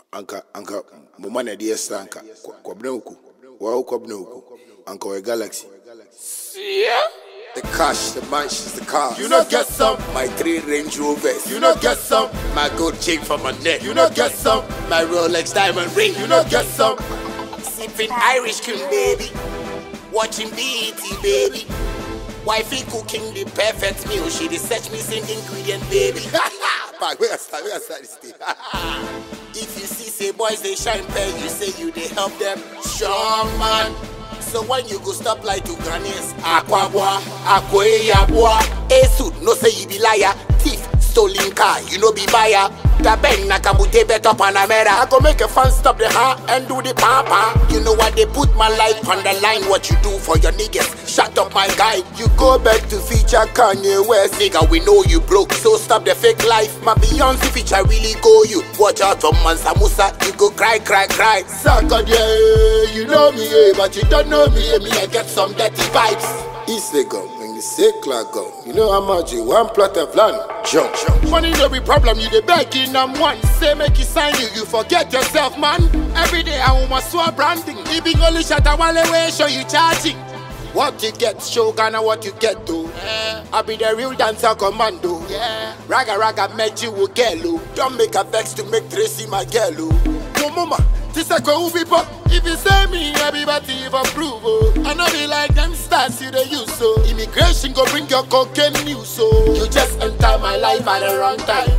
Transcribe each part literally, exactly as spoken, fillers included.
Anka, anka, mumane diesta anka. Kwabneuku, wow kwabneuku. Anka we galaxy. Yeah. The cash, the mansions, the cars. You know get some. My three Range Rovers. You know get some. My gold chain from my neck. You know get some. My Rolex diamond ring. You know get some. Sipping Irish cream, baby. Watching B E T, baby. Wifey cooking the perfect meal. She research missing ingredient, baby. Back, where I start, where I start this thing. If you see, say boys they shine pay, you say you they help them. Strong man. So when you go stop like to grannies, aquabwa, aquaya boy. Esu, no say you be liar. Thief, stolen car, you know be buyer. The Ben Nakamute bet up on Panamera. I go make a fan stop the heart and do the papa. You know what they put my life on the line. What you do for your niggas? Shut up my guy. You go back to feature Kanye West. Nigga, we know you broke, so stop the fake life. My Beyonce feature really go you. Watch out from Mansa Musa. You go cry, cry, cry. Sucker, yeah, you know me, yeah, but you don't know me. Yeah, me, I get some dirty vibes. East Lagos, when you say Clark go, you know how much you want plot of land. Jump, jump. Money no be problem, you the begging I'm one. Say make you sign you, you forget yourself, man. Every day I want swap branding. Even only shut a while away, show you charging. What you get, show Ghana what you get though. Yeah. I be the real dancer commando. Yeah. Raga raga met you with Gelo. Don't make a vex to make Tracy my girl. No mama, this a go be pop. If you say me, everybody if approve. Oh. I know be like them stars you they use so. Immigration go bring your cocaine news so. You just enter my life at the wrong time.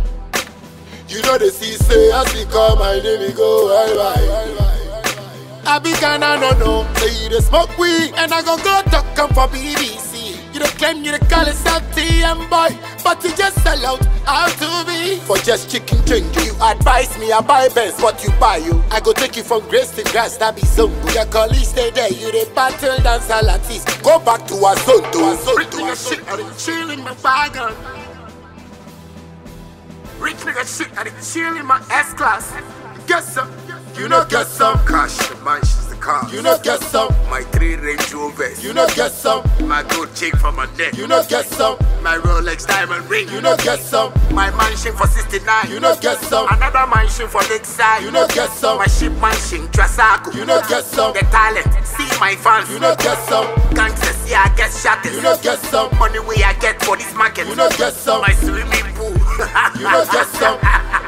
You know the C say as we call my name we go bye bye. I be Ghana no no. Say you dey smoke weed and I go go talk come for B B C. You don't claim you the call yourself T M boy, but you just sell out how to be. For just chicken change, you advise me I buy best what you buy you. I go take you from grace to grass, that be Zungu. Your colleagues stay there, you the battle dance alatis. Go back to Azonto, Rich nigga shit, I done chill in my wagon. Rich nigga shit, I done chill in my S-Class. Get some, you know get some. Cash, the mansions, the cars. You know get some. My three Range Rovers. You know get some. My gold chain from my neck. You know get some. My Rolex diamond ring. You know get some. My mansion for sixty-nine. You know get some. Another mansion for Lakeside. You know get some. My ship mansion, Trasaco. You know get some. The talent, see my fans. You know get some. Gangsters, yeah, I get shot. You know get some. Money way I get for this market. You know get some. My swimming pool. You know get some.